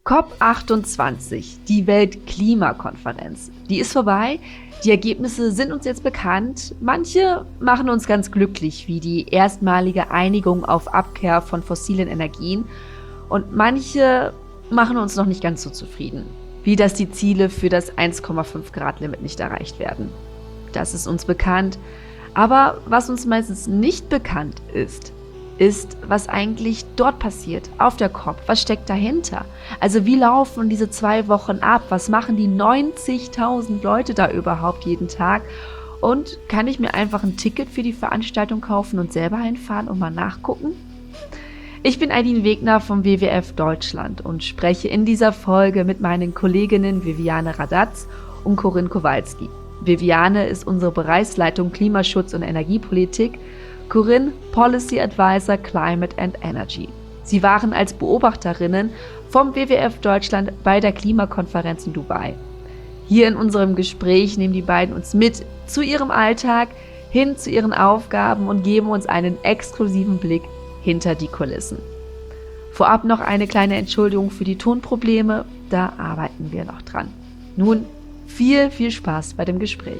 COP28, die Weltklimakonferenz. Die ist vorbei. Die Ergebnisse sind uns jetzt bekannt. Manche machen uns ganz glücklich, wie die erstmalige Einigung auf Abkehr von fossilen Energien. Und manche machen uns noch nicht ganz so zufrieden, wie dass die Ziele für das 1,5 Grad Limit nicht erreicht werden. Das ist uns bekannt. Aber was uns meistens nicht bekannt ist, was eigentlich dort passiert, auf der COP. Was steckt dahinter? Also wie laufen diese 2 Wochen ab? Was machen die 90.000 Leute da überhaupt jeden Tag? Und kann ich mir einfach ein Ticket für die Veranstaltung kaufen und selber hinfahren und mal nachgucken? Ich bin Aidin Wegner vom WWF Deutschland und spreche in dieser Folge mit meinen Kolleginnen Viviane Radatz und Corinne Kowalski. Viviane ist unsere Bereichsleitung Klimaschutz und Energiepolitik, Corinne Policy Advisor Climate and Energy. Sie waren als Beobachterinnen vom WWF Deutschland bei der Klimakonferenz in Dubai. Hier in unserem Gespräch nehmen die beiden uns mit zu ihrem Alltag, hin zu ihren Aufgaben und geben uns einen exklusiven Blick hinter die Kulissen. Vorab noch eine kleine Entschuldigung für die Tonprobleme, da arbeiten wir noch dran. Nun viel Spaß bei dem Gespräch.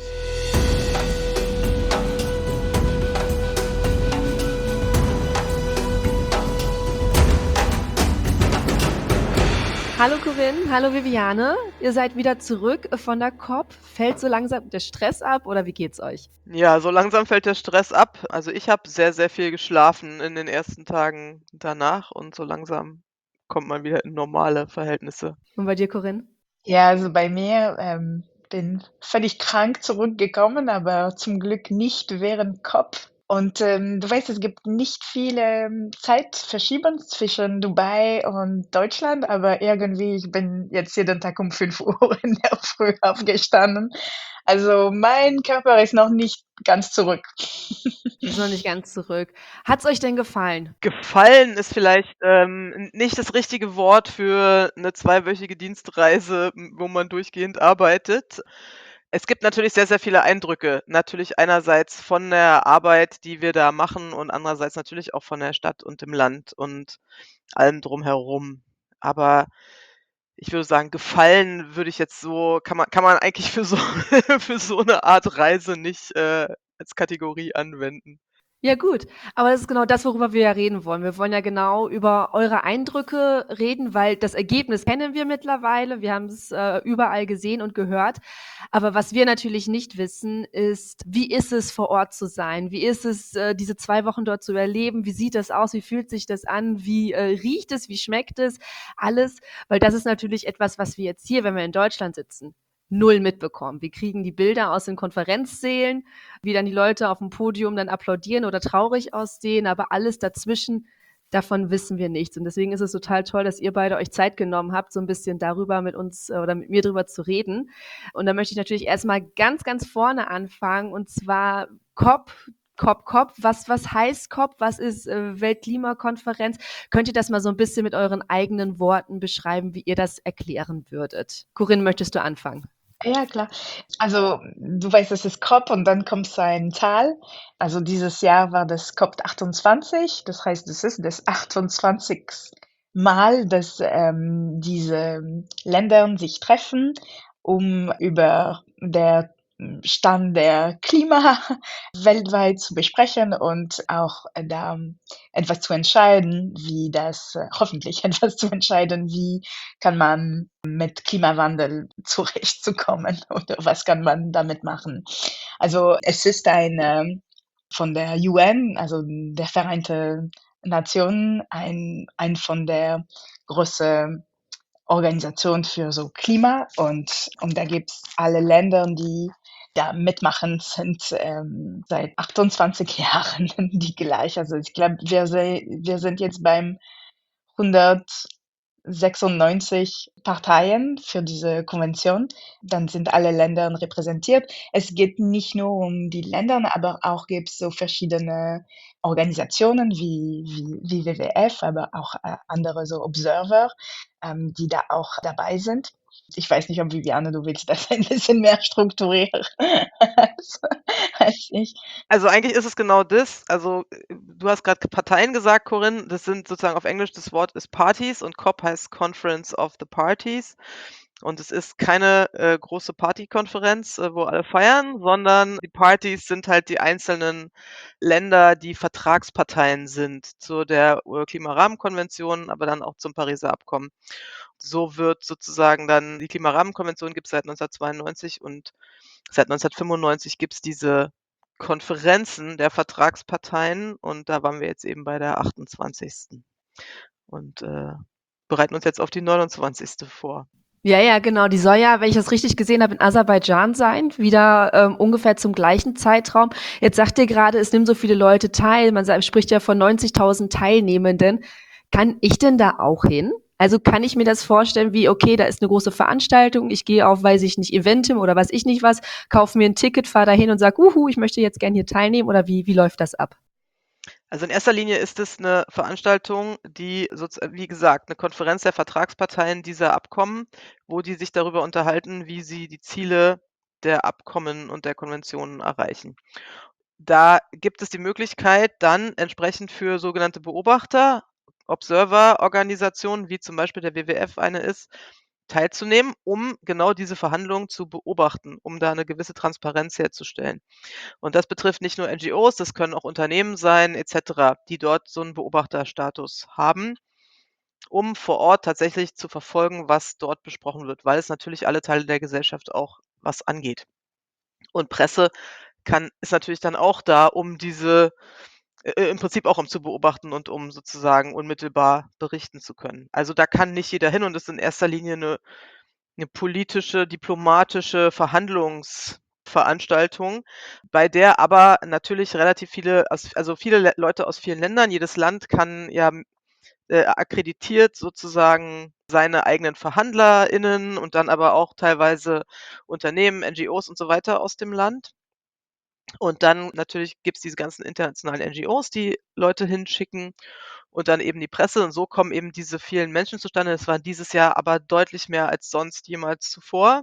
Hallo Corinne, hallo Viviane. Ihr seid wieder zurück von der COP. Fällt so langsam der Stress ab oder wie geht's euch? Ja, so langsam fällt der Stress ab. Also, ich habe sehr, sehr viel geschlafen in den ersten Tagen danach und so langsam kommt man wieder in normale Verhältnisse. Und bei dir, Corinne? Ja, also bei mir, bin völlig krank zurückgekommen, aber zum Glück nicht während COP. Und, du weißt, es gibt nicht viele Zeitverschiebungen zwischen Dubai und Deutschland, aber irgendwie, ich bin jetzt jeden Tag um 5 Uhr in der Früh aufgestanden. Also, mein Körper ist noch nicht ganz zurück. Ist noch nicht ganz zurück. Hat's euch denn gefallen? Gefallen ist vielleicht, nicht das richtige Wort für eine zweiwöchige Dienstreise, wo man durchgehend arbeitet. Es gibt natürlich sehr, sehr viele Eindrücke. Natürlich einerseits von der Arbeit, die wir da machen und andererseits natürlich auch von der Stadt und dem Land und allem drumherum. Aber ich würde sagen, gefallen würde ich jetzt so kann man eigentlich für so für so 'ne Art Reise nicht, als Kategorie anwenden. Ja gut, aber das ist genau das, worüber wir ja reden wollen. Wir wollen ja genau über eure Eindrücke reden, weil das Ergebnis kennen wir mittlerweile. Wir haben's, überall gesehen und gehört. Aber was wir natürlich nicht wissen, ist, wie ist es, vor Ort zu sein? Wie ist es, diese 2 Wochen dort zu erleben? Wie sieht das aus? Wie fühlt sich das an? Wie, riecht es? Wie schmeckt es? Alles, weil das ist natürlich etwas, was wir jetzt hier, wenn wir in Deutschland sitzen, null mitbekommen. Wir kriegen die Bilder aus den Konferenzsälen, wie dann die Leute auf dem Podium dann applaudieren oder traurig aussehen, aber alles dazwischen, davon wissen wir nichts. Und deswegen ist es total toll, dass ihr beide euch Zeit genommen habt, so ein bisschen darüber mit uns oder mit mir drüber zu reden. Und da möchte ich natürlich erstmal ganz vorne anfangen, und zwar COP. COP. Was heißt COP? Was ist Weltklimakonferenz? Könnt ihr das mal so ein bisschen mit euren eigenen Worten beschreiben, wie ihr das erklären würdet? Corinne, möchtest du anfangen? Ja, klar. Also, du weißt, es ist COP und dann kommt so eine Zahl. Also, dieses Jahr war das COP 28. Das heißt, es ist das 28. Mal, dass, diese Länder sich treffen, um über der Stand der Klima weltweit zu besprechen und auch, da etwas zu entscheiden, wie das hoffentlich etwas zu entscheiden, wie kann man mit Klimawandel zurechtzukommen oder was kann man damit machen. Also, es ist von der UN, also der Vereinten Nationen, ein von der große Organisation für so Klima und da gibt's alle Länder, die da mitmachen, sind, seit 28 Jahren die gleich. Also, ich glaube, wir sind jetzt beim 196 Parteien für diese Konvention. Dann sind alle Länder repräsentiert. Es geht nicht nur um die Länder, aber auch gibt's so verschiedene Organisationen wie WWF, aber auch, andere so Observer, die da auch dabei sind. Ich weiß nicht, ob Viviane, du willst das ein bisschen mehr strukturieren als, als ich. Also eigentlich ist es genau das. Also du hast gerade Parteien gesagt, Corinne. Das sind sozusagen auf Englisch, das Wort ist Parties und COP heißt Conference of the Parties. Und es ist keine große Partykonferenz, wo alle feiern, sondern die Partys sind halt die einzelnen Länder, die Vertragsparteien sind zu der Klimarahmenkonvention, aber dann auch zum Pariser Abkommen. So wird sozusagen dann die Klimarahmenkonvention gibt es seit 1992 und seit 1995 gibt es diese Konferenzen der Vertragsparteien und da waren wir jetzt eben bei der 28. und, bereiten uns jetzt auf die 29. vor. Ja, ja, genau. Die soll ja, wenn ich das richtig gesehen habe, in Aserbaidschan sein, wieder ungefähr zum gleichen Zeitraum. Jetzt sagt ihr gerade, es nimmt so viele Leute teil. Spricht ja von 90.000 Teilnehmenden. Kann ich denn da auch hin? Also kann ich mir das vorstellen, wie, okay, da ist eine große Veranstaltung, ich gehe auf, weiß ich nicht, Eventim oder weiß ich nicht was, kaufe mir ein Ticket, fahre da hin und sage, ich möchte jetzt gern hier teilnehmen, oder wie läuft das ab? Also, in erster Linie ist es 'ne Veranstaltung, die wie gesagt, 'ne Konferenz der Vertragsparteien dieser Abkommen, wo die sich darüber unterhalten, wie sie die Ziele der Abkommen und der Konventionen erreichen. Da gibt es die Möglichkeit, dann entsprechend für sogenannte Beobachter, Observer-Organisationen, wie zum Beispiel der WWF eine ist, teilzunehmen, um genau diese Verhandlungen zu beobachten, um da 'ne gewisse Transparenz herzustellen. Und das betrifft nicht nur NGOs, das können auch Unternehmen sein et cetera, die dort so 'n Beobachterstatus haben, um vor Ort tatsächlich zu verfolgen, was dort besprochen wird, weil es natürlich alle Teile der Gesellschaft auch was angeht. Und Presse ist natürlich dann auch da, um diese im Prinzip auch um zu beobachten und um sozusagen unmittelbar berichten zu können. Also, da kann nicht jeder hin und ist in erster Linie 'ne politische, diplomatische Verhandlungsveranstaltung, bei der aber natürlich relativ viele Leute aus vielen Ländern jedes Land kann ja, akkreditiert sozusagen seine eigenen VerhandlerInnen und dann aber auch teilweise Unternehmen, NGOs und so weiter aus dem Land. Und dann natürlich gibt's diese ganzen internationalen NGOs, die Leute hinschicken und dann eben die Presse und so kommen eben diese vielen Menschen zustande. Das waren dieses Jahr aber deutlich mehr als sonst jemals zuvor.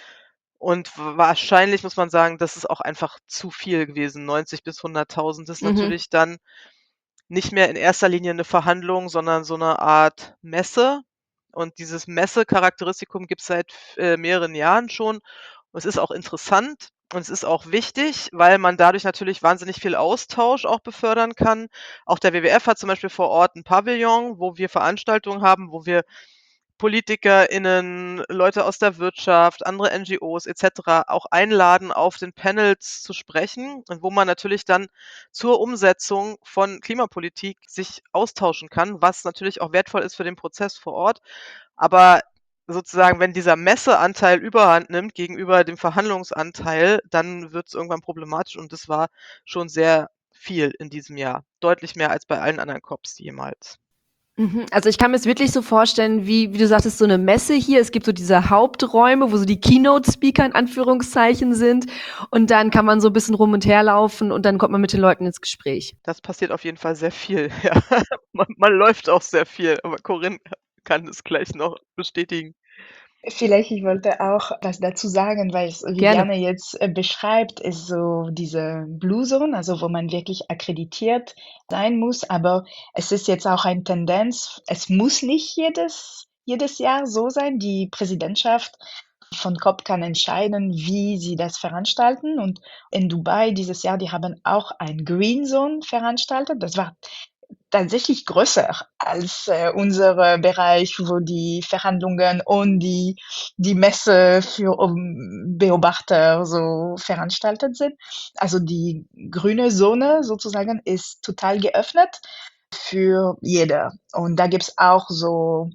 Und wahrscheinlich muss man sagen, das ist auch einfach zu viel gewesen. 90 bis 100.000 ist Mhm. natürlich dann nicht mehr in erster Linie 'ne Verhandlung, sondern so 'ne Art Messe. Und dieses Messecharakteristikum gibt's seit mehreren Jahren schon. Und es ist auch interessant und es ist auch wichtig, weil man dadurch natürlich wahnsinnig viel Austausch auch befördern kann. Auch der WWF hat zum Beispiel vor Ort 'n Pavillon, wo wir Veranstaltungen haben, wo wir PolitikerInnen, Leute aus der Wirtschaft, andere NGOs et cetera auch einladen, auf den Panels zu sprechen und wo man natürlich dann zur Umsetzung von Klimapolitik sich austauschen kann, was natürlich auch wertvoll ist für den Prozess vor Ort. Aber sozusagen, wenn dieser Messeanteil Überhand nimmt gegenüber dem Verhandlungsanteil, dann wird's irgendwann problematisch und das war schon sehr viel in diesem Jahr. Deutlich mehr als bei allen anderen COPs jemals. Mhm. Also ich kann mir's wirklich so vorstellen, wie du sagtest, so eine Messe hier. Es gibt so diese Haupträume, wo so die Keynote-Speaker in Anführungszeichen sind. Und dann kann man so ein bisschen rum und her laufen und dann kommt man mit den Leuten ins Gespräch. Das passiert auf jeden Fall sehr viel, ja. Man läuft auch sehr viel, aber Corinne kann es gleich noch bestätigen. Vielleicht, ich wollte auch was dazu sagen, weil es Gerne. Viviane jetzt beschreibt, ist so diese Blue Zone, also wo man wirklich akkreditiert sein muss. Aber es ist jetzt auch eine Tendenz, es muss nicht jedes Jahr so sein. Die Präsidentschaft von COP kann entscheiden, wie sie das veranstalten. Und in Dubai dieses Jahr, die haben auch ein Green Zone veranstaltet. Das war tatsächlich größer als unser Bereich, wo die Verhandlungen und die Messe für Beobachter so veranstaltet sind. Also die grüne Zone sozusagen ist total geöffnet für jeder. Und da gibt's auch so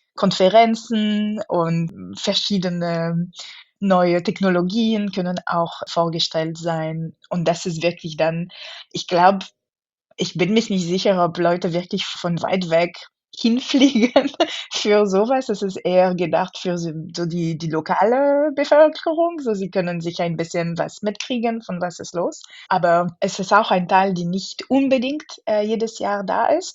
Konferenzen und verschiedene neue Technologien können auch vorgestellt sein. Und das ist wirklich dann, ich glaube, ich bin mich nicht sicher, ob Leute wirklich von weit weg hinfliegen für so was. Es ist eher gedacht für so die lokale Bevölkerung, so sie können sich ein bisschen was mitkriegen, von was ist los. Aber es ist auch ein Teil, die nicht unbedingt jedes Jahr da ist.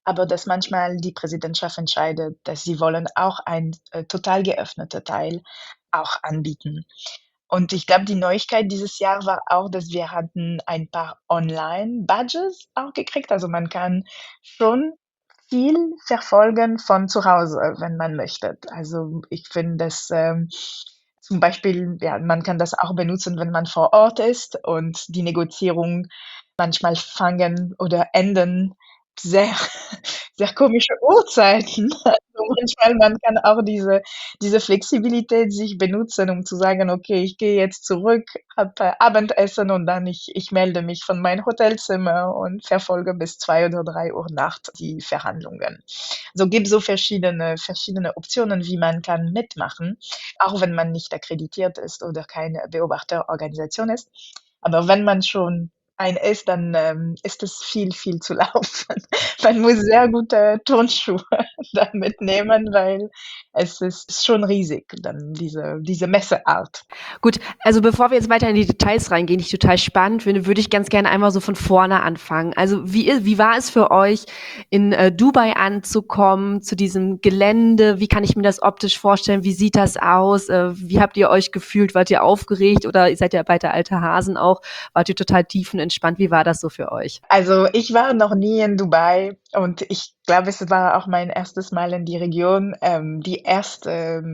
aber dass manchmal die Präsidentschaft entscheidet, dass sie wollen auch ein total geöffneter Teil auch anbieten. Und ich glaube, die Neuigkeit dieses Jahr war auch, dass wir hatten ein paar Online-Badges auch gekriegt. Also, man kann schon viel verfolgen von zu Hause, wenn man möchte. Also, ich finde das, zum Beispiel, ja, man kann das auch benutzen, wenn man vor Ort ist und die Negozierungen manchmal fangen oder enden sehr sehr komische Uhrzeiten. Also, manchmal man kann auch diese Flexibilität sich benutzen, um zu sagen: „Okay, ich gehe jetzt zurück, habe Abendessen und dann ich melde mich von meinem Hotelzimmer und verfolge bis 2 oder 3 Uhr Nacht die Verhandlungen.“ So gibt so verschiedene Optionen, wie man kann mitmachen, auch wenn man nicht akkreditiert ist oder keine Beobachterorganisation ist. Aber wenn man schon ein ist, dann, ist es viel, viel zu laufen. Man muss sehr gute Turnschuhe da mitnehmen, weil es ist schon riesig, dann diese Messeart. Gut, also bevor wir jetzt weiter in die Details reingehen, die ich total spannend finde, würde ich ganz gerne einmal so von vorne anfangen. Also wie war es für euch, in Dubai anzukommen, zu diesem Gelände? Wie kann ich mir das optisch vorstellen? Wie sieht das aus? Wie habt ihr euch gefühlt? Wart ihr aufgeregt oder seid ihr beide alte Hasen auch? Wart ihr total tiefenentspannt? Wie war das so für euch? Also, ich war noch nie in Dubai und ich glaube, es war auch mein erstes Mal in die Region. Die erste,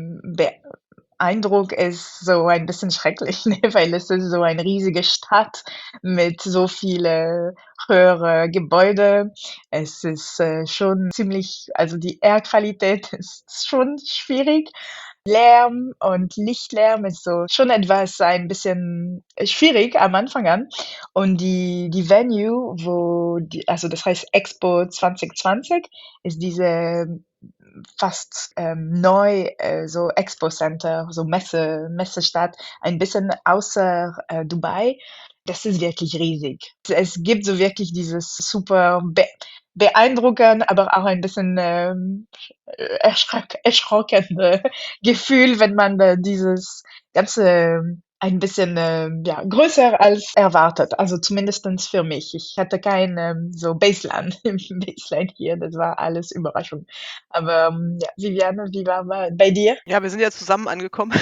Eindruck ist so ein bisschen schrecklich, ne, weil es ist so eine riesige Stadt mit so viele höhere Gebäude. Es ist, schon ziemlich, also, die Airqualität ist schon schwierig. Lärm und Lichtlärm ist so schon etwas ein bisschen schwierig am Anfang an. Und die Venue, wo die, also, das heißt Expo 2020, ist diese fast, neu, so Expo-Center, so Messestadt, ein bisschen außer, Dubai. Das ist wirklich riesig. Es gibt so wirklich dieses super beeindruckend, aber auch ein bisschen, erschrockende Gefühl, wenn man, dieses Ganze ein bisschen, ja, größer als erwartet. Also, zumindestens für mich. Ich hatte kein, so Baseline hier, das war alles Überraschung. Aber, ja, Viviane, wie war bei dir? Ja, wir sind ja zusammen angekommen.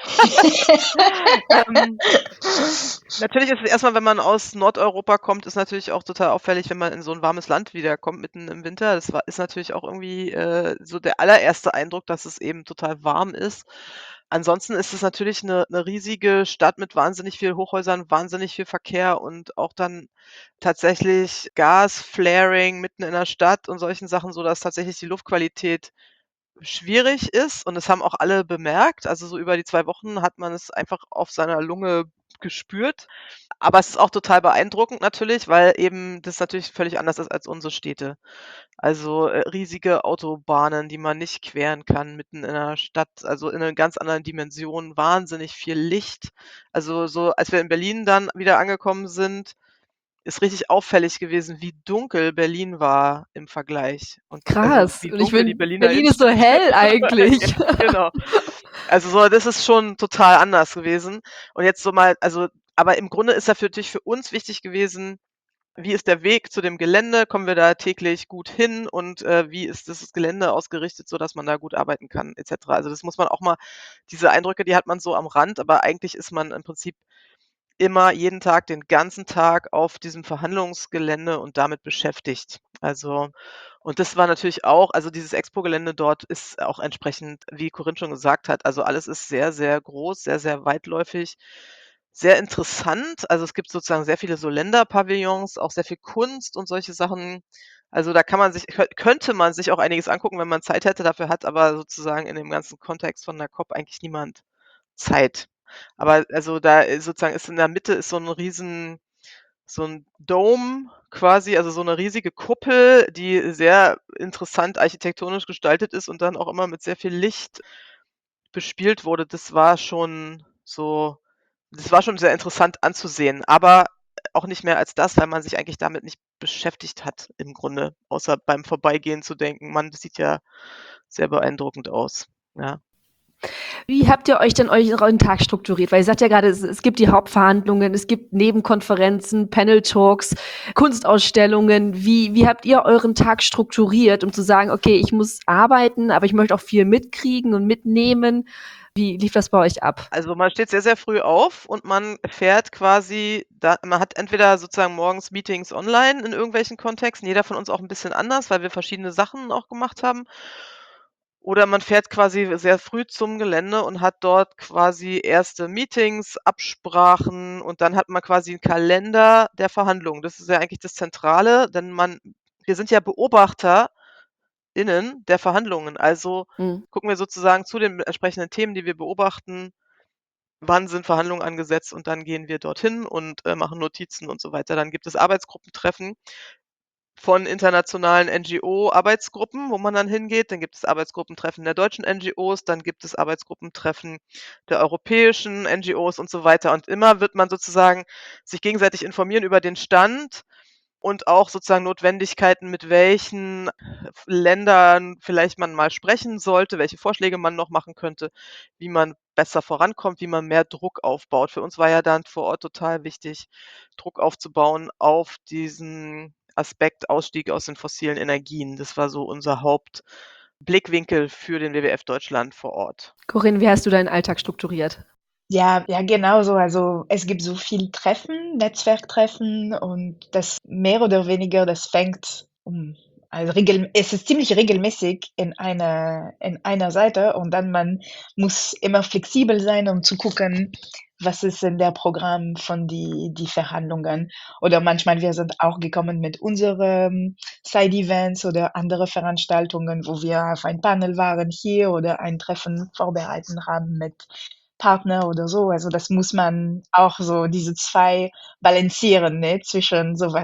Ähm, Natürlich ist es erstmal, wenn man aus Nordeuropa kommt, ist natürlich auch total auffällig, wenn man in so 'n warmes Land wiederkommt mitten im Winter. Das ist natürlich auch irgendwie, so der allererste Eindruck, dass es eben total warm ist. Ansonsten ist es natürlich 'ne riesige Stadt mit wahnsinnig viel Hochhäusern, wahnsinnig viel Verkehr und auch dann tatsächlich Gasflaring mitten in der Stadt und solchen Sachen, sodass tatsächlich die Luftqualität schwierig ist und das haben auch alle bemerkt. Also, so über die 2 Wochen hat man es einfach auf seiner Lunge gespürt. Aber es ist auch total beeindruckend natürlich, weil eben das natürlich völlig anders ist als unsere Städte. Also, riesige Autobahnen, die man nicht queren kann mitten in der Stadt, also in 'ner ganz anderen Dimension, wahnsinnig viel Licht. Also, so als wir in Berlin dann wieder angekommen sind, ist richtig auffällig gewesen, wie dunkel Berlin war im Vergleich und also, Krass. wie Und ich dunkel die finde, Berliner Berlin ist so Innenstadt hell ja, eigentlich. genau. Also, so das ist schon total anders gewesen. Und jetzt so mal also, aber im Grunde ist dafür natürlich für uns wichtig gewesen, wie ist der Weg zu dem Gelände? Kommen wir da täglich gut hin und, wie ist das Gelände ausgerichtet, sodass man da gut arbeiten kann et cetera. Also, das muss man auch mal diese Eindrücke, die hat man so am Rand, aber eigentlich ist man im Prinzip immer jeden Tag, den ganzen Tag auf diesem Verhandlungsgelände und damit beschäftigt. Also und das war natürlich auch also dieses Expo-Gelände dort ist auch entsprechend, wie Corinne schon gesagt hat, also alles ist sehr, sehr groß, sehr, sehr weitläufig, sehr interessant. Also, es gibt sozusagen sehr viele so Länderpavillons, auch sehr viel Kunst und solche Sachen. Also, da kann man sich könnte man sich auch einiges angucken, wenn man Zeit hätte, dafür hat aber sozusagen in dem ganzen Kontext von der COP eigentlich niemand Zeit. Aber also, da, sozusagen ist in der Mitte ist so 'n Dome quasi, also, so 'ne riesige Kuppel, die sehr interessant architektonisch gestaltet ist und dann auch immer mit sehr viel Licht bespielt wurde. Das war schon sehr interessant anzusehen, aber auch nicht mehr als das, weil man sich eigentlich damit nicht beschäftigt hat im Grunde, außer beim Vorbeigehen zu denken: „Mann, das sieht ja sehr beeindruckend aus.“ Ja. Wie habt ihr euch denn euren Tag strukturiert? Weil ihr sagt ja gerade, es gibt die Hauptverhandlungen, es gibt Nebenkonferenzen, Panel-Talks, Kunstausstellungen. Wie habt ihr euren Tag strukturiert, um zu sagen, okay, ich muss arbeiten, aber ich möchte auch viel mitkriegen und mitnehmen? Wie lief das bei euch ab? Also, man steht sehr, sehr früh auf und man fährt quasi da man hat entweder sozusagen morgens Meetings online in irgendwelchen Kontexten, jeder von uns auch 'n bisschen anders, weil wir verschiedene Sachen auch gemacht haben. Oder man fährt quasi sehr früh zum Gelände und hat dort quasi erste Meetings, Absprachen und dann hat man quasi 'n Kalender der Verhandlungen. Das ist ja eigentlich das Zentrale, denn wir sind ja BeobachterInnen der Verhandlungen. Also, Mhm. gucken wir sozusagen zu den entsprechenden Themen, die wir beobachten, wann sind Verhandlungen angesetzt und dann gehen wir dorthin und, machen Notizen und so weiter. Dann gibt es Arbeitsgruppentreffen von internationalen NGO-Arbeitsgruppen, wo man dann hingeht. Dann gibt es Arbeitsgruppentreffen der deutschen NGOs, dann gibt es Arbeitsgruppentreffen der europäischen NGOs und so weiter. Und immer wird man sozusagen sich gegenseitig informieren über den Stand und auch sozusagen Notwendigkeiten, mit welchen Ländern vielleicht man mal sprechen sollte, welche Vorschläge man noch machen könnte, wie man besser vorankommt, wie man mehr Druck aufbaut. Für uns war ja dann vor Ort total wichtig, Druck aufzubauen auf diesen Aspekt Ausstieg aus den fossilen Energien. Das war so unser Hauptblickwinkel für den WWF Deutschland vor Ort. Corinne, wie hast du deinen Alltag strukturiert? Ja, ja, genau so. Also, es gibt so viel Treffen, Netzwerktreffen und das mehr oder weniger, das fängt also es ist ziemlich regelmäßig in einer Seite und dann man muss immer flexibel sein, um zu gucken, was ist in der Programm von die Verhandlungen. Oder manchmal wir sind auch gekommen mit unseren Side-Events oder andere Veranstaltungen, wo wir auf ein Panel waren hier oder ein Treffen vorbereiten haben mit Partner oder so. Also, das muss man auch so diese 2 balancieren, ne, zwischen so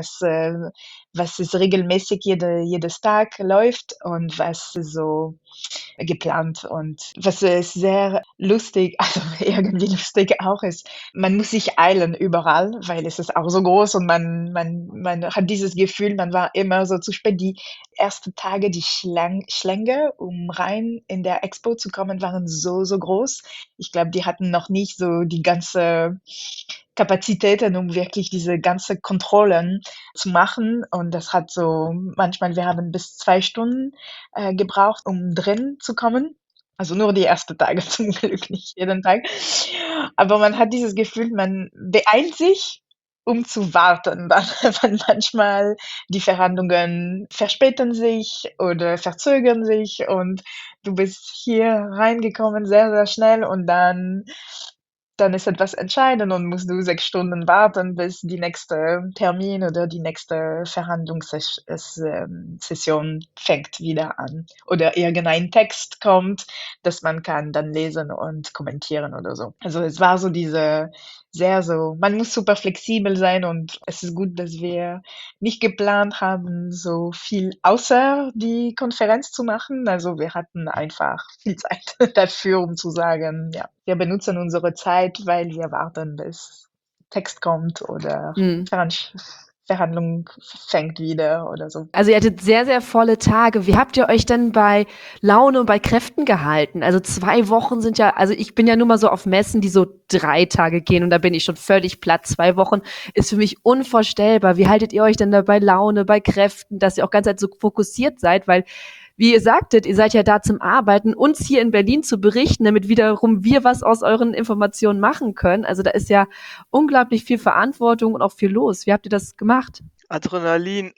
was ist regelmäßig jedes Tag läuft und was ist so geplant. Und was ist sehr lustig, also irgendwie lustig auch ist, man muss sich eilen überall, weil es ist auch so groß und man hat dieses Gefühl, man war immer so zu spät. Die ersten Tage, die Schlange, um rein in der Expo zu kommen, waren so, so groß. Ich glaube, die hatten noch nicht so die ganze Kapazitäten, um wirklich diese ganze Kontrollen zu machen. Und das hat so manchmal wir haben bis 2 Stunden, gebraucht, um drin zu kommen. Also nur die ersten Tage zum Glück, nicht jeden Tag. Aber man hat dieses Gefühl, man beeilt sich, um zu warten dann, weil manchmal die Verhandlungen verspäten sich oder verzögern sich und du bist hier reingekommen sehr, sehr schnell und dann ist etwas entscheidend und musst du 6 Stunden warten, bis die nächste Termin oder die nächste Session fängt wieder an. Oder irgendein Text kommt, das man kann dann lesen und kommentieren oder so. Also, es war so diese sehr so man muss super flexibel sein und es ist gut, dass wir nicht geplant haben, so viel außer die Konferenz zu machen. Also, wir hatten einfach viel Zeit dafür, um zu sagen: „Ja, wir benutzen unsere Zeit, weil wir warten, bis Text kommt oder Mhm. Verhandlung fängt wieder“ oder so. Also ihr hattet sehr, sehr volle Tage. Wie habt ihr euch denn bei Laune und bei Kräften gehalten? Also 2 Wochen sind ja, also ich bin ja nun mal so auf Messen, die so 3 Tage gehen und da bin ich schon völlig platt. 2 Wochen ist für mich unvorstellbar. Wie haltet ihr euch denn da bei Laune, bei Kräften, dass ihr auch ganz halt so fokussiert seid? Weil, wie ihr sagtet, ihr seid ja da zum Arbeiten, uns hier in Berlin zu berichten, damit wiederum wir was aus euren Informationen machen können. Also da ist ja unglaublich viel Verantwortung und auch viel los. Wie habt ihr das gemacht? Adrenalin.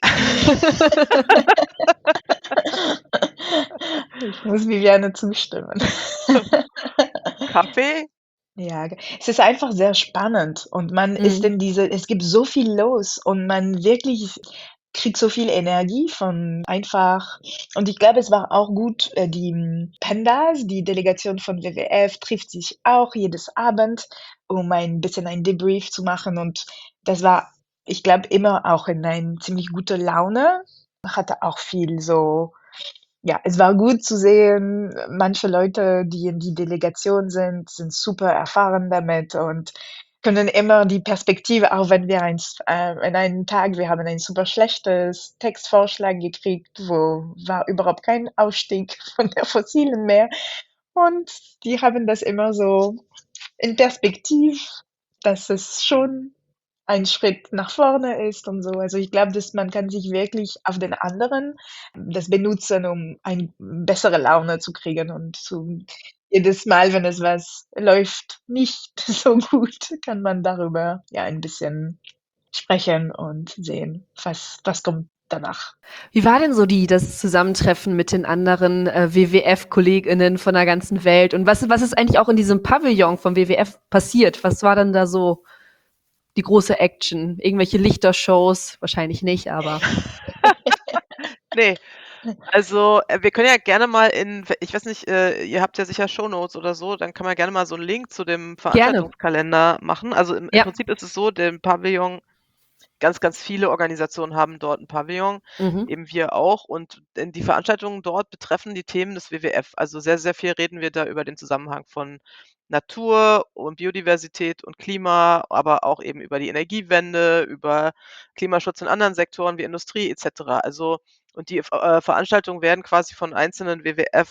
Ich muss Viviane zustimmen. Kaffee? Ja, es ist einfach sehr spannend und man ist Mhm. in diese es gibt so viel los und man wirklich kriegt so viel Energie von einfach und ich glaube, es war auch gut, die, PENDAS, die Delegation von WWF trifft sich auch jedes Abend, um ein bisschen ein Debrief zu machen und das war, ich glaube, immer auch in ein ziemlich gute Laune. Hatte auch viel so ja, es war gut zu sehen, manche Leute, die in die Delegation sind super erfahren damit und können immer die Perspektive, auch wenn wir in einem Tag wir haben ein super schlechtes Textvorschlag gekriegt, wo war überhaupt kein Ausstieg von der Fossilen mehr. und die haben das immer so in Perspektiv, dass es schon ein Schritt nach vorne ist und so. Also, ich glaube, dass man kann sich wirklich auf den anderen das benutzen, um ein bessere Laune zu kriegen und zu jedes Mal, wenn es was läuft nicht so gut, kann man darüber, ja, ein bisschen sprechen und sehen, was kommt danach. Wie war denn so das Zusammentreffen mit den anderen WWF-KollegInnen von der ganzen Welt? Und was ist eigentlich auch in diesem Pavillon vom WWF passiert? Was war dann da so die große Action? Irgendwelche Lichtershows? Wahrscheinlich nicht, aber Ne, also, wir können ja gerne mal ich weiß nicht, ihr habt ja sicher Shownotes oder so, dann kann man gerne mal so 'n Link zu dem gerne. Veranstaltungskalender machen. Also, im Ja. Prinzip ist es so, den Pavillon ganz, ganz viele Organisationen haben dort 'n Pavillon, Mhm. eben wir auch. Und denn die Veranstaltungen dort betreffen die Themen des WWF. Also, sehr, sehr viel reden wir da über den Zusammenhang von Natur und Biodiversität und Klima, aber auch eben über die Energiewende, über Klimaschutz in anderen Sektoren wie Industrie et cetera. Also und die Veranstaltungen werden quasi von einzelnen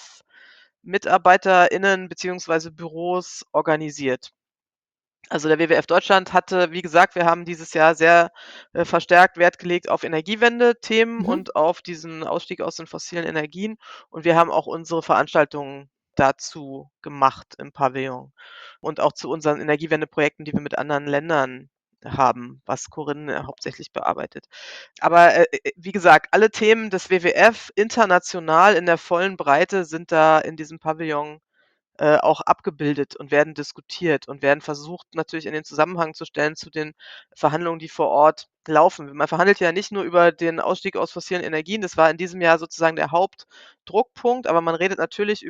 WWF-MitarbeiterInnen beziehungsweise Büros organisiert. Also, der WWF Deutschland hatte wie gesagt, wir haben dieses Jahr sehr, verstärkt Wert gelegt auf Energiewende-Themen Mhm. und auf diesen Ausstieg aus den fossilen Energien. Und wir haben auch unsere Veranstaltungen dazu gemacht im Pavillon und auch zu unseren Energiewendeprojekten, die wir mit anderen Ländern haben, was Corinne hauptsächlich bearbeitet. Aber, wie gesagt, alle Themen des WWF international in der vollen Breite sind da in diesem Pavillon auch abgebildet und werden diskutiert und werden versucht, natürlich in den Zusammenhang zu stellen zu den Verhandlungen, die vor Ort laufen. Man verhandelt ja nicht nur über den Ausstieg aus fossilen Energien, das war in diesem Jahr sozusagen der Hauptdruckpunkt, aber man redet natürlich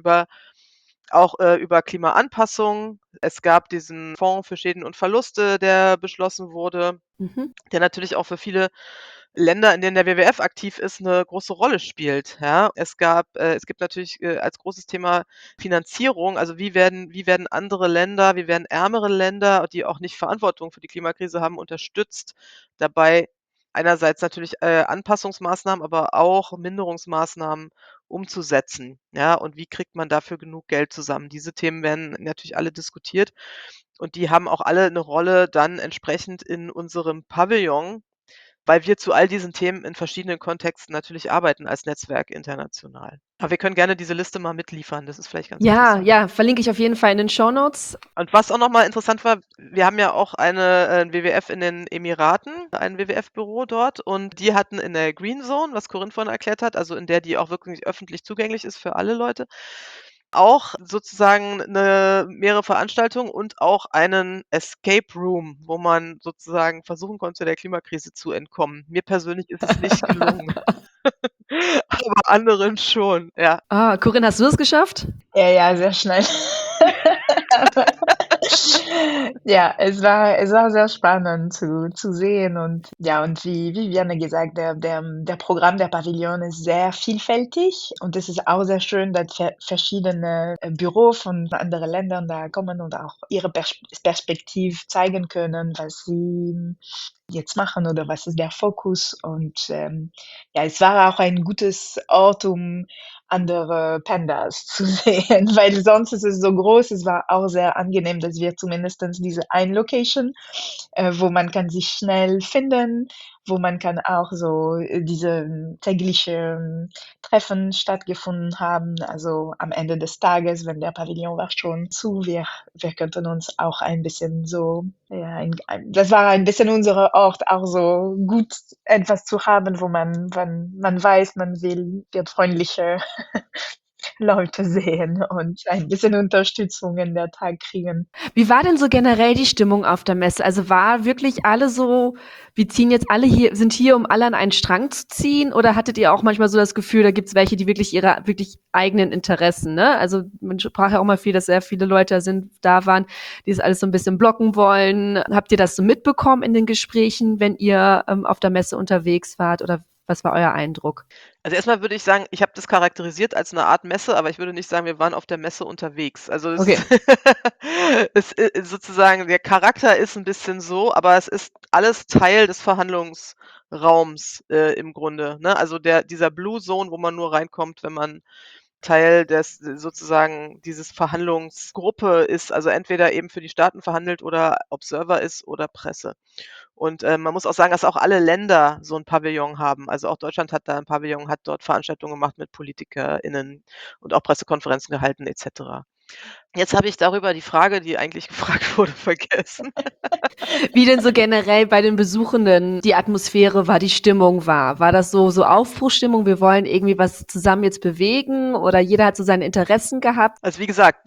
über Klimaanpassung. Es gab diesen Fonds für Schäden und Verluste, der beschlossen wurde, Mhm. der natürlich auch für viele Länder, in denen der WWF aktiv ist, 'ne große Rolle spielt, ja. Es gibt natürlich, als großes Thema Finanzierung, also wie werden andere Länder, wie werden ärmere Länder, die auch nicht Verantwortung für die Klimakrise haben, unterstützt, dabei einerseits natürlich, Anpassungsmaßnahmen, aber auch Minderungsmaßnahmen umzusetzen, ja? Und wie kriegt man dafür genug Geld zusammen? Diese Themen werden natürlich alle diskutiert und die haben auch alle 'ne Rolle dann entsprechend in unserem Pavillon, weil wir zu all diesen Themen in verschiedenen Kontexten natürlich arbeiten als Netzwerk international. Aber wir können gerne diese Liste mal mitliefern, das ist vielleicht ganz Ja, interessant. ja, verlinke ich auf jeden Fall in den Shownotes. Und was auch noch mal interessant war, wir haben ja auch 'n WWF in den Emiraten, ein WWF-Büro dort und die hatten in der Green Zone, was Corinne vorhin erklärt hat, also in der die auch wirklich öffentlich zugänglich ist für alle Leute, auch sozusagen mehrere Veranstaltungen und auch einen Escape Room, wo man sozusagen versuchen konnte, der Klimakrise zu entkommen. Mir persönlich ist es nicht gelungen, aber anderen schon, ja. Ah, Corinne, hast du das geschafft? Ja, ja, sehr schnell. Ja, es war sehr spannend zu sehen und ja, und wie Viviane gesagt, der Programm der Pavillon ist sehr vielfältig und es ist auch sehr schön, dass verschiedene, Büros von anderen Ländern da kommen und auch ihre Perspektive zeigen können, was sie jetzt machen oder was ist der Fokus und, ja, es war auch ein gutes Ort, um andere Pandas zu sehen, weil sonst ist es so groß. Es war auch sehr angenehm, dass wir zumindestens diese ein Location, wo man kann sich schnell finden, wo man kann auch so, diese tägliche Treffen stattgefunden haben. Also, am Ende des Tages, wenn der Pavillon war schon zu, wir könnten uns auch ein bisschen so, ja, das war ein bisschen unser Ort, auch so gut etwas zu haben, wo man wenn man weiß, man wird freundliche Leute sehen und ein bisschen Unterstützung in der Tag kriegen. Wie war denn so generell die Stimmung auf der Messe? Also war wirklich alle so, wir ziehen jetzt alle hier, sind hier, um alle an einen Strang zu ziehen? Oder hattet ihr auch manchmal so das Gefühl, da gibt's welche, die wirklich ihre wirklich eigenen Interessen, ne? Also man sprach ja auch mal viel, dass sehr viele Leute da waren, die das alles so ein bisschen blocken wollen. Habt ihr das so mitbekommen in den Gesprächen, wenn ihr auf der Messe unterwegs wart? Oder was war euer Eindruck? Also, erst mal würde ich sagen, ich habe das charakterisiert als 'ne Art Messe, aber ich würde nicht sagen, wir waren auf der Messe unterwegs. Also, es ist Okay. sozusagen der Charakter ist 'n bisschen so, aber es ist alles Teil des Verhandlungsraums, im Grunde, ne? Also, dieser Blue Zone, wo man nur reinkommt, wenn man Teil des sozusagen dieses Verhandlungsgruppe ist, also entweder eben für die Staaten verhandelt oder Observer ist oder Presse. Und, man muss auch sagen, dass auch alle Länder so 'n Pavillon haben. Also, auch Deutschland hat da 'n Pavillon, hat dort Veranstaltungen gemacht mit PolitikerInnen und auch Pressekonferenzen gehalten et cetera. Jetzt habe ich darüber die Frage, die eigentlich gefragt wurde, vergessen. Wie denn so generell bei den Besuchenden die Atmosphäre war, die Stimmung war? War das so Aufbruchsstimmung, wir wollen irgendwie was zusammen jetzt bewegen oder jeder hat so seine Interessen gehabt? Also, wie gesagt,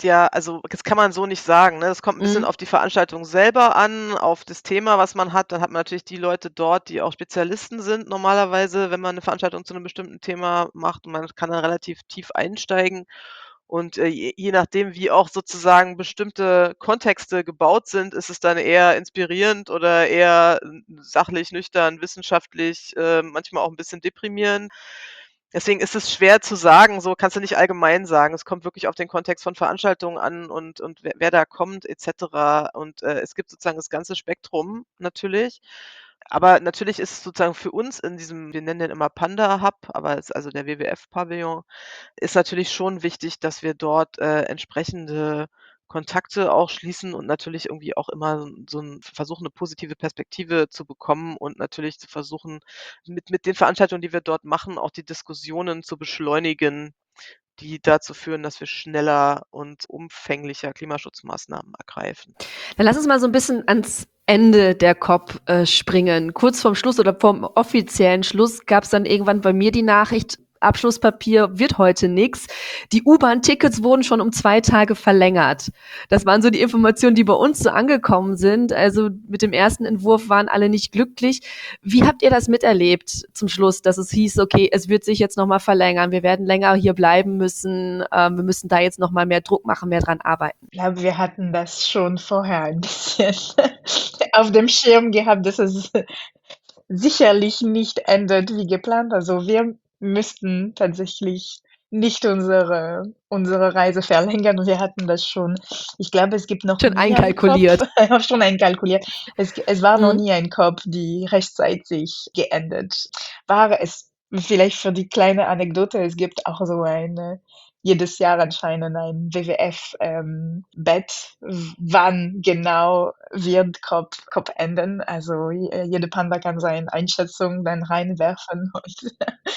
das kann man so nicht sagen, ne? Das kommt 'n bisschen Mhm. auf die Veranstaltung selber an, auf das Thema, was man hat. Dann hat man natürlich die Leute dort, die auch Spezialisten sind normalerweise, wenn man 'ne Veranstaltung zu 'nem bestimmten Thema macht und man kann dann relativ tief einsteigen. Und, je nachdem, wie auch sozusagen bestimmte Kontexte gebaut sind, ist es dann eher inspirierend oder eher, sachlich, nüchtern, wissenschaftlich, manchmal auch 'n bisschen deprimierend. Deswegen ist es schwer zu sagen, so kannst du nicht allgemein sagen. Es kommt wirklich auf den Kontext von Veranstaltungen an und wer da kommt et cetera. Und, es gibt sozusagen das ganze Spektrum natürlich. Aber natürlich ist es sozusagen für uns in diesem, wir nennen den immer Panda Hub, aber es ist also der WWF-Pavillon, ist natürlich schon wichtig, dass wir dort, entsprechende Kontakte auch schließen und natürlich irgendwie auch immer so 'n versuchen, 'ne positive Perspektive zu bekommen und natürlich zu versuchen, mit den Veranstaltungen, die wir dort machen, auch die Diskussionen zu beschleunigen, die dazu führen, dass wir schneller und umfänglicher Klimaschutzmaßnahmen ergreifen. Dann lass uns mal so 'n bisschen ans Ende der COP, springen. Kurz vorm Schluss oder vorm offiziellen Schluss gab's dann irgendwann bei mir die Nachricht: Abschlusspapier wird heute nix. Die U-Bahn-Tickets wurden schon um 2 Tage verlängert. Das waren so die Informationen, die bei uns so angekommen sind. Also, mit dem ersten Entwurf waren alle nicht glücklich. Wie habt ihr das miterlebt zum Schluss, dass es hieß: „Okay, es wird sich jetzt noch mal verlängern. Wir werden länger hier bleiben müssen. Wir müssen da jetzt noch mal mehr Druck machen, mehr dran arbeiten?“ Ich glaube, wir hatten das schon vorher ein bisschen auf dem Schirm gehabt, dass es sicherlich nicht endet wie geplant. Also, wir müssten tatsächlich nicht unsere Reise verlängern. Wir hatten das schon, ich glaube, es gibt noch Schon nie einen COP, einkalkuliert. schon einkalkuliert. Es war noch Mhm. nie ein COP, die rechtzeitig geendet war. Es vielleicht für die kleine Anekdote, es gibt auch so eine jedes Jahr anscheinend ein WWF, Bet, wann genau wird COP enden. Also, jede Panda kann seine Einschätzung dann reinwerfen und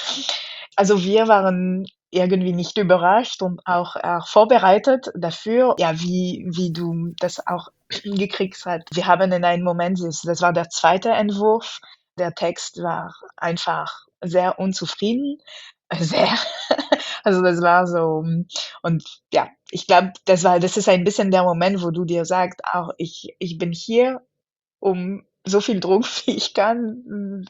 also, wir waren irgendwie nicht überrascht und auch vorbereitet dafür, ja, wie du das auch gekriegt hast. Wir haben in einem Moment, das war der zweite Entwurf, der Text war einfach sehr unzufrieden, sehr also, das war so und ja, ich glaube, das ist ein bisschen der Moment, wo du dir sagst: „Auch ich bin hier, um so viel Druck wie ich kann,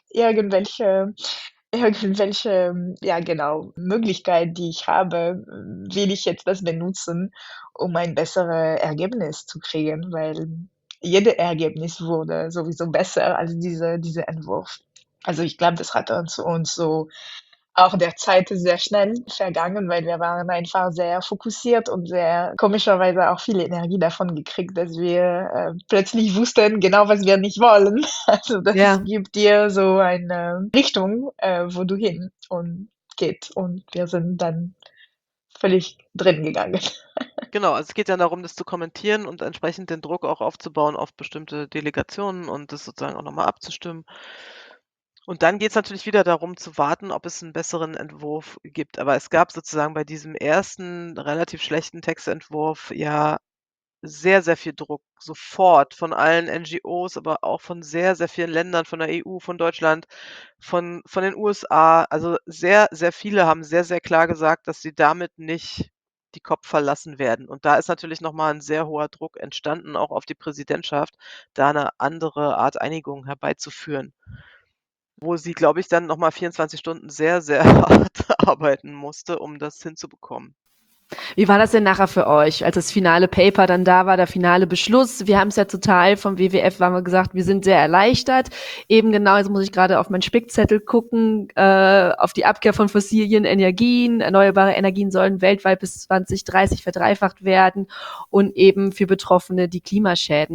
irgendwelche, ja genau, Möglichkeit, die ich habe, will ich jetzt das benutzen, um ein besseres Ergebnis zu kriegen, weil jede Ergebnis wurde sowieso besser als dieser Entwurf. Also, ich glaube, das hat uns so auch der Zeit ist sehr schnell vergangen, weil wir waren einfach sehr fokussiert und sehr komischerweise auch viel Energie davon gekriegt, dass wir, plötzlich wussten genau, was wir nicht wollen. Also, das Ja. gibt dir so eine Richtung, wo du hin und geht und wir sind dann völlig drin gegangen. Genau, also es geht ja darum, das zu kommentieren und entsprechend den Druck auch aufzubauen auf bestimmte Delegationen und das sozusagen auch noch mal abzustimmen. Und dann geht's natürlich wieder darum zu warten, ob es 'n besseren Entwurf gibt. Aber es gab sozusagen bei diesem ersten relativ schlechten Textentwurf ja sehr, sehr viel Druck sofort von allen NGOs, aber auch von sehr, sehr vielen Ländern, von der EU, von Deutschland, von den USA. Also, sehr, sehr viele haben sehr, sehr klar gesagt, dass sie damit nicht die COP verlassen werden. Und da ist natürlich noch mal 'n sehr hoher Druck entstanden, auch auf die Präsidentschaft, da 'ne andere Art Einigung herbeizuführen, wo sie, glaube ich, dann noch mal 24 Stunden sehr, sehr hart arbeiten musste, um das hinzubekommen. Wie war das denn nachher für euch, als das finale Paper dann da war, der finale Beschluss? Wir haben es ja total vom WWF haben wir gesagt, wir sind sehr erleichtert. Eben genau, jetzt muss ich gerade auf meinen Spickzettel gucken, auf die Abkehr von fossilen Energien. Erneuerbare Energien sollen weltweit bis 2030 verdreifacht werden und eben für Betroffene die Klimaschäden.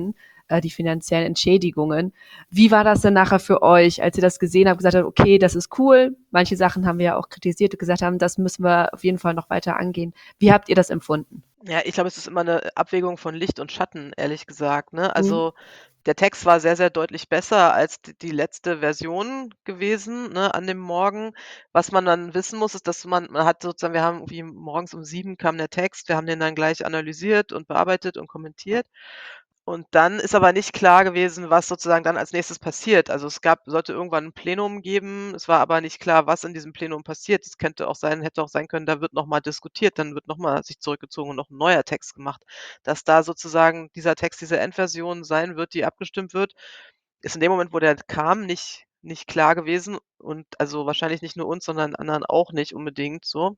die finanziellen Entschädigungen. Wie war das denn nachher für euch, als ihr das gesehen habt, gesagt habt, okay, das ist cool. Manche Sachen haben wir ja auch kritisiert und gesagt haben, das müssen wir auf jeden Fall noch weiter angehen. Wie habt ihr das empfunden? Ja, ich glaube, es ist immer 'ne Abwägung von Licht und Schatten, ehrlich gesagt, ne? Mhm. Also, der Text war sehr, sehr deutlich besser als die letzte Version gewesen, ne, an dem Morgen. Was man dann wissen muss, ist, dass man hat sozusagen wir haben irgendwie morgens um 7 kam der Text, wir haben den dann gleich analysiert und bearbeitet und kommentiert. Und dann ist aber nicht klar gewesen, was sozusagen dann als Nächstes passiert. Also, es sollte irgendwann 'n Plenum geben. Es war aber nicht klar, was in diesem Plenum passiert. Es hätte auch sein können, da wird noch mal diskutiert, dann wird noch mal sich zurückgezogen und noch 'n neuer Text gemacht. Dass da sozusagen dieser Text diese Endversion sein wird, die abgestimmt wird, ist in dem Moment, wo der kam, nicht klar gewesen und also, wahrscheinlich nicht nur uns, sondern anderen auch nicht unbedingt so.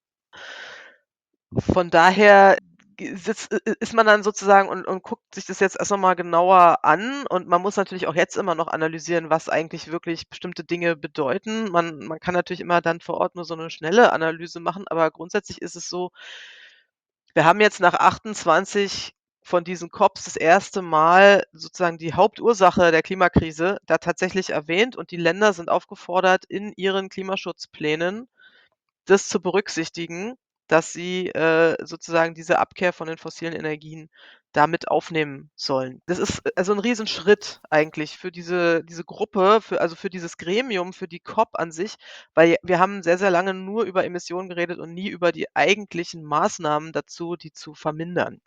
Von daher ist man dann sozusagen und guckt sich das jetzt erst noch mal genauer an und man muss natürlich auch jetzt immer noch analysieren, was eigentlich wirklich bestimmte Dinge bedeuten. Man kann natürlich immer dann vor Ort nur so 'ne schnelle Analyse machen, aber grundsätzlich ist es so, wir haben jetzt nach 28 von diesen COPs das erste Mal sozusagen die Hauptursache der Klimakrise da tatsächlich erwähnt und die Länder sind aufgefordert, in ihren Klimaschutzplänen das zu berücksichtigen, dass sie, sozusagen diese Abkehr von den fossilen Energien da mit aufnehmen sollen. Das ist, also 'n Riesenschritt eigentlich für diese Gruppe, für dieses Gremium, für die COP an sich, weil wir haben sehr, sehr lange nur über Emissionen geredet und nie über die eigentlichen Maßnahmen dazu, die zu vermindern.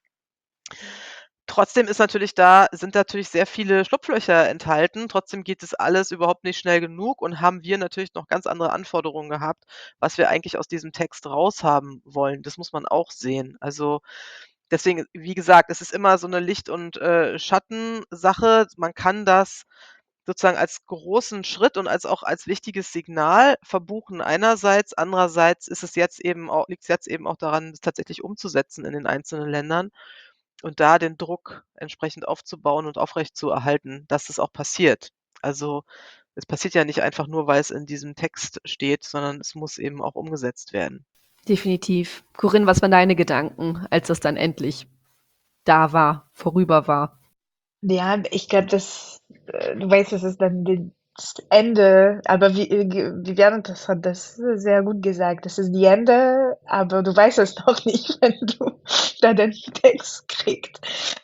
Trotzdem sind natürlich sehr viele Schlupflöcher enthalten. Trotzdem geht es alles überhaupt nicht schnell genug und haben wir natürlich noch ganz andere Anforderungen gehabt, was wir eigentlich aus diesem Text raushaben wollen. Das muss man auch sehen. Also, deswegen, wie gesagt, es ist immer so 'ne Licht und, Schattensache. Man kann das sozusagen als großen Schritt und als wichtiges Signal verbuchen einerseits. Andererseits liegt's jetzt eben auch daran, das tatsächlich umzusetzen in den einzelnen Ländern und da den Druck entsprechend aufzubauen und aufrechtzuerhalten, dass es auch passiert. Also, es passiert ja nicht einfach nur, weil es in diesem Text steht, sondern es muss eben auch umgesetzt werden. Definitiv. Corinne, was waren deine Gedanken, als das dann endlich da war, vorüber war? Ja, ich glaube, du weißt, das ist dann das Ende, aber Viviane, das hat das sehr gut gesagt. Das ist die Ende, aber du weißt es noch nicht, wenn du da den Text kriegst.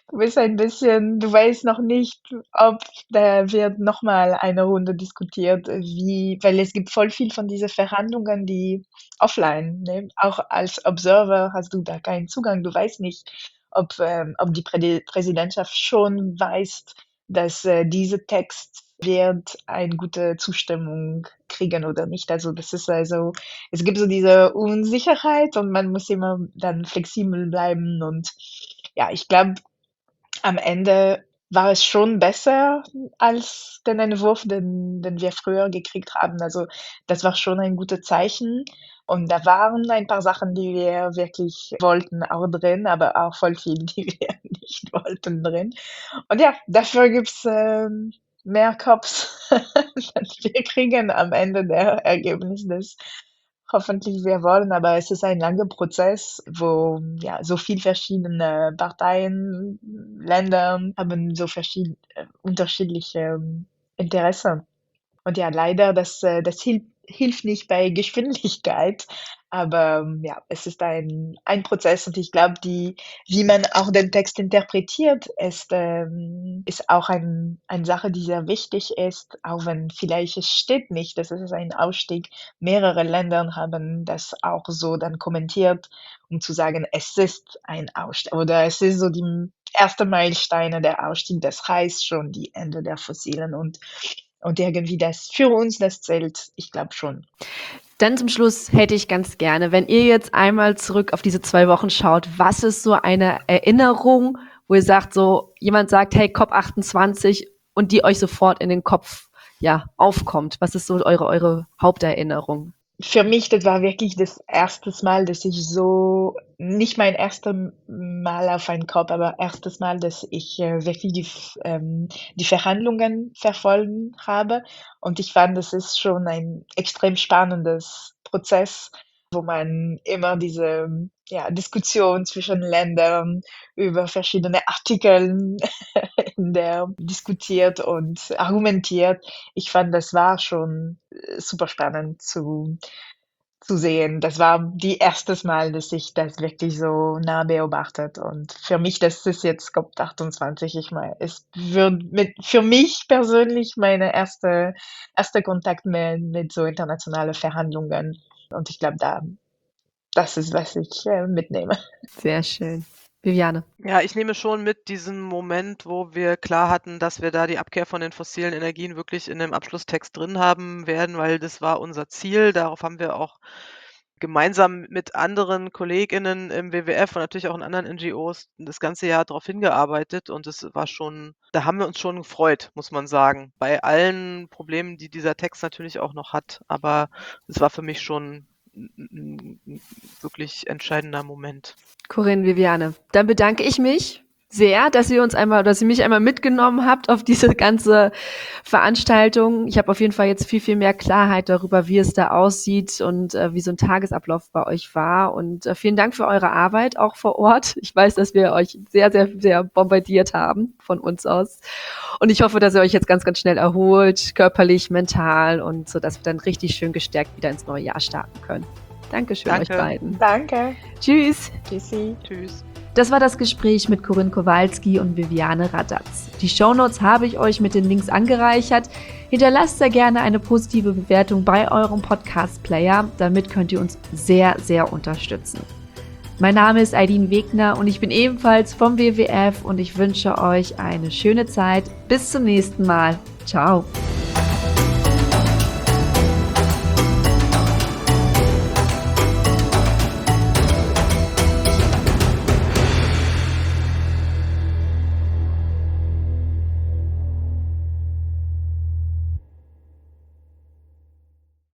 Du weißt noch nicht, ob da wird noch mal eine Runde diskutiert, weil es gibt voll viel von diese Verhandlungen, die offline, ne? Auch als Observer hast du da keinen Zugang. Du weißt nicht, ob die Präsidentschaft schon weiß, dass dieser Text wird eine gute Zustimmung kriegen oder nicht. Also es gibt so diese Unsicherheit und man muss immer dann flexibel bleiben. Und ja, ich glaube, am Ende war es schon besser als den Entwurf, den wir früher gekriegt haben. Also, das war schon ein gutes Zeichen. Und da waren ein paar Sachen, die wir wirklich wollten, auch drin, aber auch voll viel, die wir nicht wollten, drin. Und ja, dafür gibt's mehr Cops. Wir kriegen am Ende der Ergebnis, das hoffentlich wir wollen, aber es ist ein langer Prozess, wo ja so viel verschiedene Parteien, Länder haben so unterschiedliche Interessen. Und ja, leider, das hilft nicht bei Geschwindigkeit, aber ja, es ist ein Prozess und ich glaube, wie man auch den Text interpretiert, ist auch eine Sache, die sehr wichtig ist, auch wenn vielleicht es steht nicht, dass es ist ein Ausstieg. Mehrere Länder haben das auch so dann kommentiert, um zu sagen, es ist ein Ausstieg oder es ist so die erste Meilensteine der Ausstieg, das heißt schon die Ende der Fossilen und irgendwie das für uns, das zählt, ich glaube schon. Dann zum Schluss hätte ich ganz gerne, wenn ihr jetzt einmal zurück auf diese 2 Wochen schaut, was ist so eine Erinnerung, wo ihr sagt, so jemand sagt, hey, COP28 und die euch sofort in den Kopf ja, aufkommt? Was ist so eure Haupterinnerung? Für mich, das war wirklich das erste Mal, dass ich so nicht mein erstes Mal auf einen COP, aber erstes Mal, dass ich wirklich die Verhandlungen verfolgen habe. Und ich fand, das ist schon ein extrem spannendes Prozess, wo man immer diese ja, Diskussion zwischen Ländern über verschiedene Artikel Seiten der diskutiert und argumentiert. Ich fand, das war schon super spannend zu sehen. Das war die erstes Mal, dass ich das wirklich so nah beobachtet. Und für mich, das ist jetzt COP28. Ich meine, für mich persönlich meine erste Kontakt mit so internationale Verhandlungen. Und ich glaube, das ist, was ich mitnehme. Sehr schön. Viviane. Ja, ich nehme schon mit diesen Moment, wo wir klar hatten, dass wir da die Abkehr von den fossilen Energien wirklich in dem Abschlusstext drin haben werden, weil das war unser Ziel. Darauf haben wir auch gemeinsam mit anderen KollegInnen im WWF und natürlich auch in anderen NGOs das ganze Jahr darauf hingearbeitet und es war schon, da haben wir uns schon gefreut, muss man sagen. Bei allen Problemen, die dieser Text natürlich auch noch hat, aber es war für mich schon ein wirklich entscheidender Moment. Corinne, Viviane. Dann bedanke ich mich sehr, dass ihr mich einmal mitgenommen habt auf diese ganze Veranstaltung. Ich habe auf jeden Fall jetzt viel, viel mehr Klarheit darüber, wie es da aussieht und wie so ein Tagesablauf bei euch war. Und vielen Dank für eure Arbeit auch vor Ort. Ich weiß, dass wir euch sehr, sehr, sehr bombardiert haben von uns aus. Und ich hoffe, dass ihr euch jetzt ganz, ganz schnell erholt, körperlich, mental und so, dass wir dann richtig schön gestärkt wieder ins neue Jahr starten können. Dankeschön euch beiden. Danke. Tschüss. Tschüssi. Tschüss. Das war das Gespräch mit Corinne Kowalski und Viviane Radatz. Die Shownotes habe ich euch mit den Links angereichert. Hinterlasst sehr gerne eine positive Bewertung bei eurem Podcast-Player. Damit könnt ihr uns sehr, sehr unterstützen. Mein Name ist Aidin Wegner und ich bin ebenfalls vom WWF und ich wünsche euch eine schöne Zeit. Bis zum nächsten Mal. Ciao.